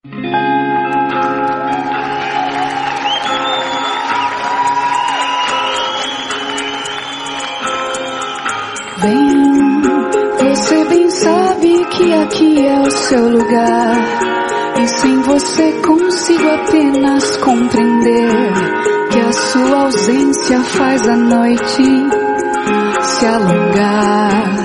Bem, você bem sabe que aqui é o seu lugar, e sem você consigo apenas compreender que a sua ausência faz a noite se alongar.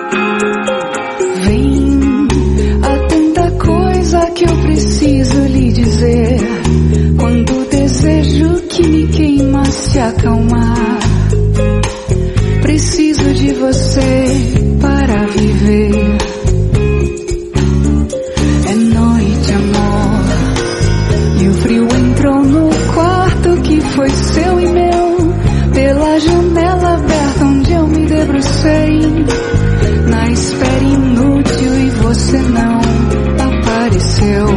Vem, há tanta coisa que eu preciso lhe dizer, quando o desejo que me queima se acalmar. Preciso de você para viver. É noite, amor, e o frio entrou no quarto que foi seu e meu, pela janela aberta onde eu me debrucei, na espera inútil, e você não apareceu.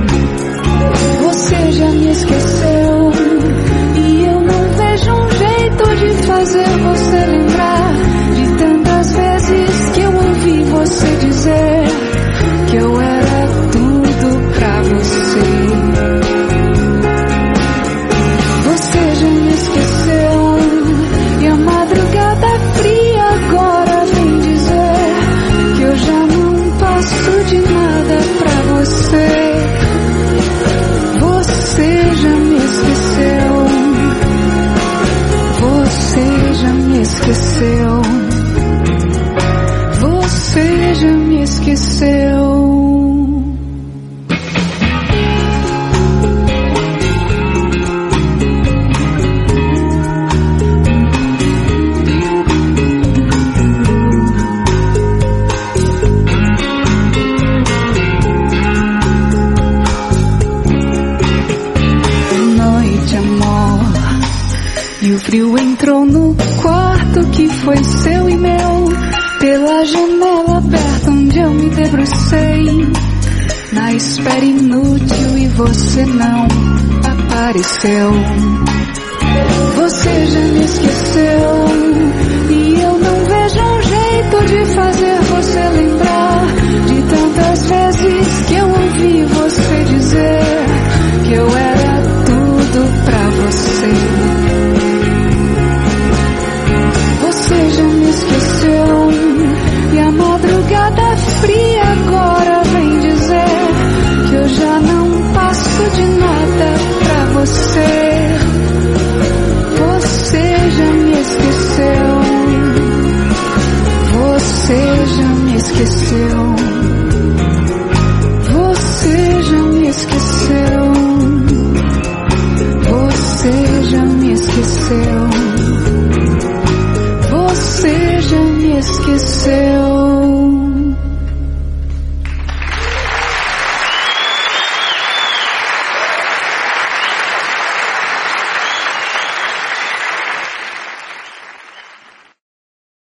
Você já me esqueceu, e eu não vejo um jeito de fazer você lembrar de tantas vezes que eu ouvi você dizer que eu era tudo pra você. Você já me esqueceu, e a madrugada fria agora vem dizer que eu já não passo de nada pra você. Você já me esqueceu, você já me esqueceu, você já me esqueceu. O frio entrou no quarto que foi seu e meu, pela janela aberta onde eu me debrucei, na espera inútil, e você não apareceu. Você já me esqueceu, e eu não vejo um jeito de fazer você lembrar de tantas vezes que eu ouvi você dizer que eu era tudo pra você. Você já me esqueceu, e a madrugada fria agora vem dizer que eu já não passo de nada pra você. Você já me esqueceu, você já me esqueceu, você já me esqueceu, você já me esqueceu. Você já me esqueceu.